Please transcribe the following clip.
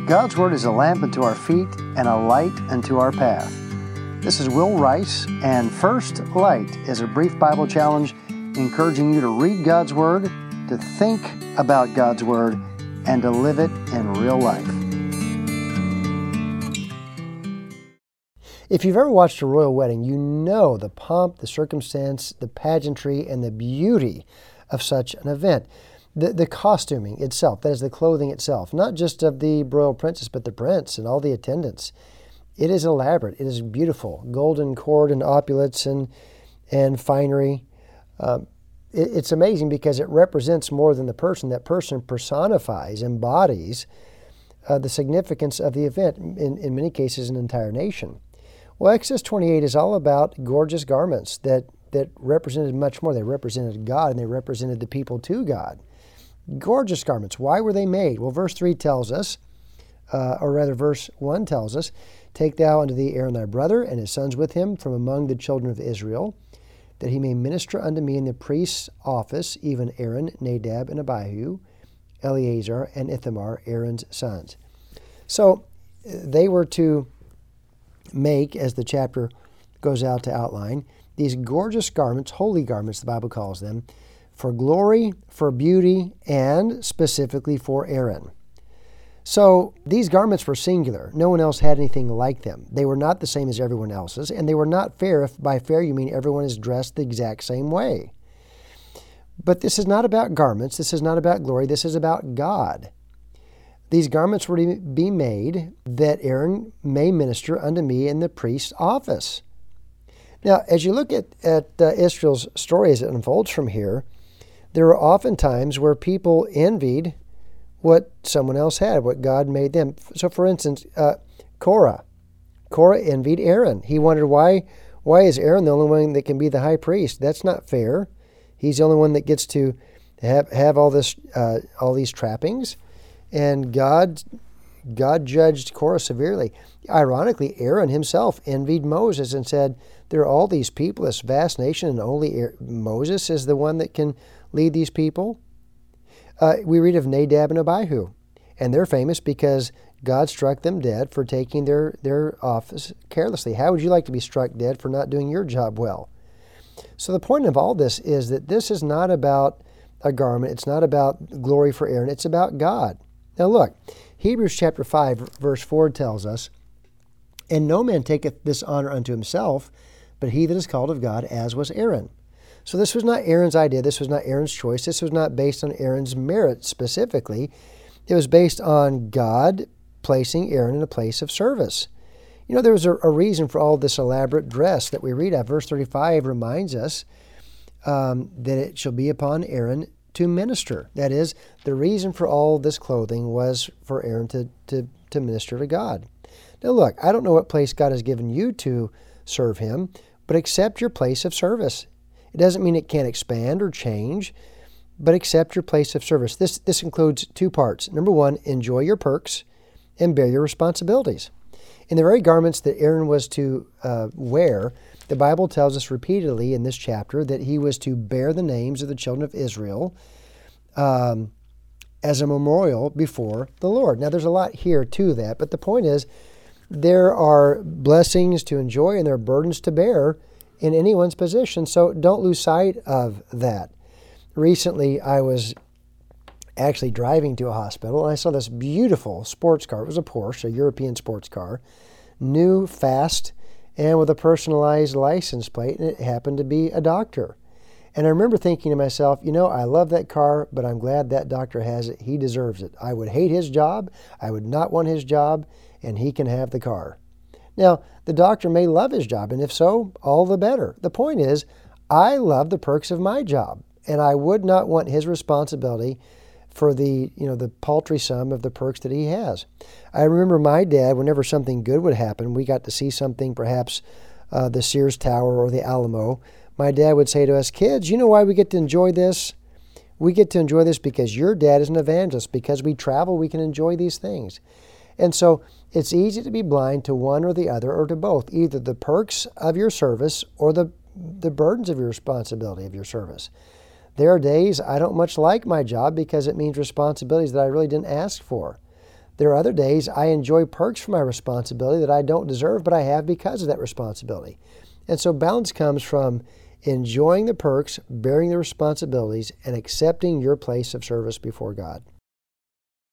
God's Word is a lamp unto our feet and a light unto our path. This is Will Rice, and First Light is a brief Bible challenge encouraging you to read God's Word, to think about God's Word, and to live it in real life. If you've ever watched a royal wedding, you know the pomp, the circumstance, the pageantry, and the beauty of such an event. The costuming itself, that is the clothing itself, not just of the royal princess, but the prince and all the attendants. It is elaborate. It is beautiful. Golden cord and opulence and finery. It's amazing because it represents more than the person. That person personifies, embodies the significance of the event, in many cases an entire nation. Well, Exodus 28 is all about gorgeous garments that represented much more. They represented God and they represented the people to God. Gorgeous garments. Why were they made? Well, verse 3 tells us, or rather verse 1 tells us, "Take thou unto thee Aaron thy brother, and his sons with him, from among the children of Israel, that he may minister unto me in the priest's office, even Aaron, Nadab, and Abihu, Eleazar, and Ithamar, Aaron's sons." So they were to make, as the chapter goes out to outline, these gorgeous garments, holy garments, the Bible calls them, for glory, for beauty, and specifically for Aaron. So these garments were singular. No one else had anything like them. They were not the same as everyone else's, and they were not fair. If by fair you mean everyone is dressed the exact same way. But this is not about garments. This is not about glory. This is about God. These garments were to be made that Aaron may minister unto me in the priest's office. Now, as you look at Israel's story as it unfolds from here, there were often times where people envied what someone else had, what God made them. So, for instance, Korah envied Aaron. He wondered, why is Aaron the only one that can be the high priest? That's not fair. He's the only one that gets to have all these trappings. And God judged Korah severely. Ironically, Aaron himself envied Moses and said, there are all these people, this vast nation, and only Moses is the one that can lead these people. We read of Nadab and Abihu, and they're famous because God struck them dead for taking their office carelessly. How would you like to be struck dead for not doing your job well? So the point of all this is that this is not about a garment. It's not about glory for Aaron. It's about God. Now look, Hebrews chapter 5, verse 4 tells us, "And no man taketh this honor unto himself, but he that is called of God, as was Aaron." So this was not Aaron's idea. This was not Aaron's choice. This was not based on Aaron's merit specifically. It was based on God placing Aaron in a place of service. You know, there was a reason for all this elaborate dress that we read of. Verse 35 reminds us that it shall be upon Aaron to minister. That is, the reason for all this clothing was for Aaron to minister to God. Now look, I don't know what place God has given you to serve Him, but accept your place of service. It doesn't mean it can't expand or change, but accept your place of service. This includes two parts. Number one, enjoy your perks and bear your responsibilities. In the very garments that Aaron was to wear, the Bible tells us repeatedly in this chapter that he was to bear the names of the children of Israel as a memorial before the Lord. Now, there's a lot here to that, but the point is there are blessings to enjoy and there are burdens to bear in anyone's position, so don't lose sight of that. Recently, I was actually driving to a hospital, and I saw this beautiful sports car. It was a Porsche, a European sports car, new, fast, and with a personalized license plate, and it happened to be a doctor. And I remember thinking to myself, you know, I love that car, but I'm glad that doctor has it. He deserves it. I would hate his job. I would not want his job, and he can have the car. Now, the doctor may love his job, and if so, all the better. The point is, I love the perks of my job, and I would not want his responsibility for the paltry sum of the perks that he has. I remember my dad, whenever something good would happen, we got to see something, perhaps the Sears Tower or the Alamo, my dad would say to us, "Kids, you know why we get to enjoy this? We get to enjoy this because your dad is an evangelist. Because we travel, we can enjoy these things." And so it's easy to be blind to one or the other or to both, either the perks of your service or the burdens of your responsibility of your service. There are days I don't much like my job because it means responsibilities that I really didn't ask for. There are other days I enjoy perks from my responsibility that I don't deserve, but I have because of that responsibility. And so balance comes from enjoying the perks, bearing the responsibilities, and accepting your place of service before God.